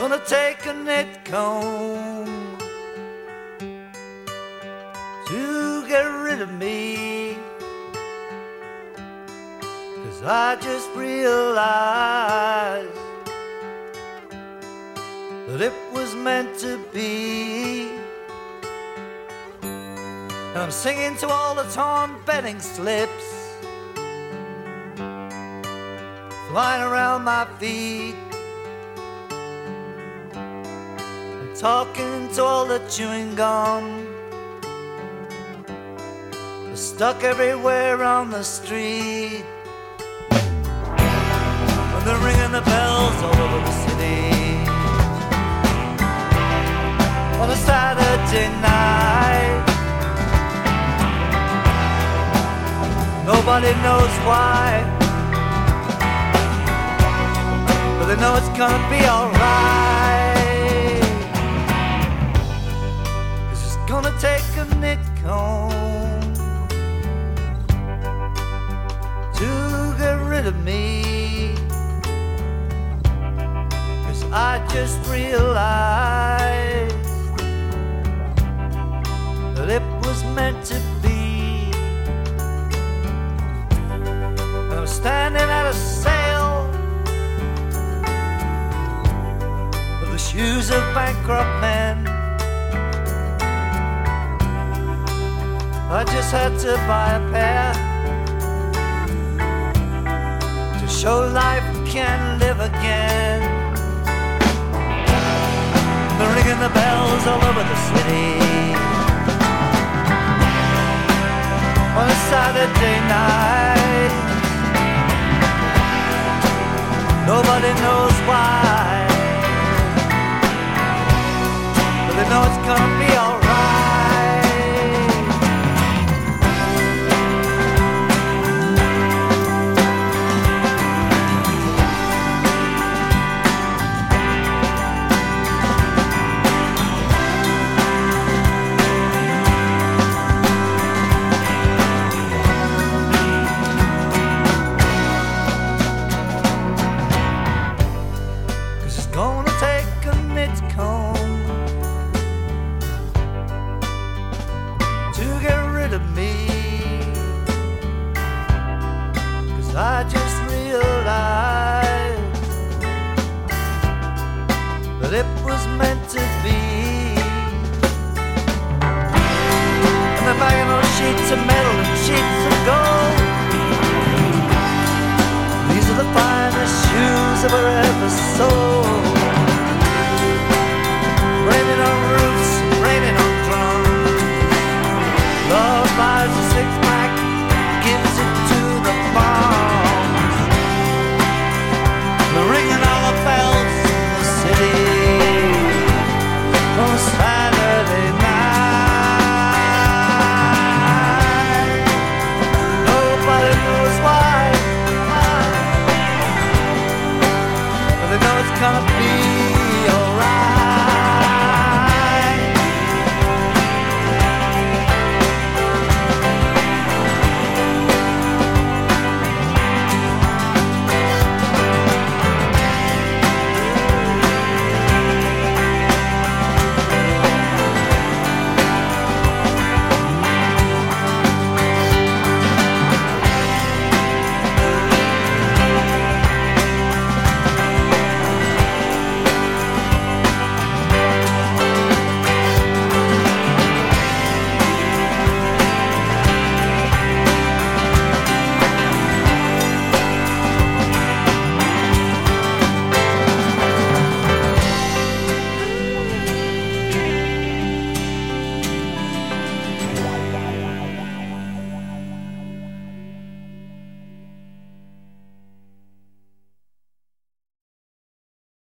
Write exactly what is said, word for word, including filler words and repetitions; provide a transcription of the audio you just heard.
gonna take a knit comb to get rid of me, 'cause I just realized that it was meant to be. And I'm singing to all the torn bedding slips flying around my feet. I'm talking to all the chewing gum that's stuck everywhere on the street. And they're ringing the bells all over the city on a Saturday night. Nobody knows why, but they know it's gonna be alright. 'Cause it's gonna take a knit comb to get rid of me, 'cause I just realized that it was meant to be. And I'm standing at a sale with the shoes of bankrupt men. I just had to buy a pair to show life can live again. They're ringing the bells all over the city on a Saturday night. Nobody knows why, but they know it's gonna be alright. Gonna take a knit comb to get rid of me, 'cause I just realized that it was meant to be. And they're buying those sheets of metal and sheets of gold. These are the finest shoes I've ever sold. Raining on roofs, raining on drums. Love buys a six-pack, gives it to the moms. They're ringing all the bells in the city on a Saturday night. Nobody knows why, but they know it's gonna be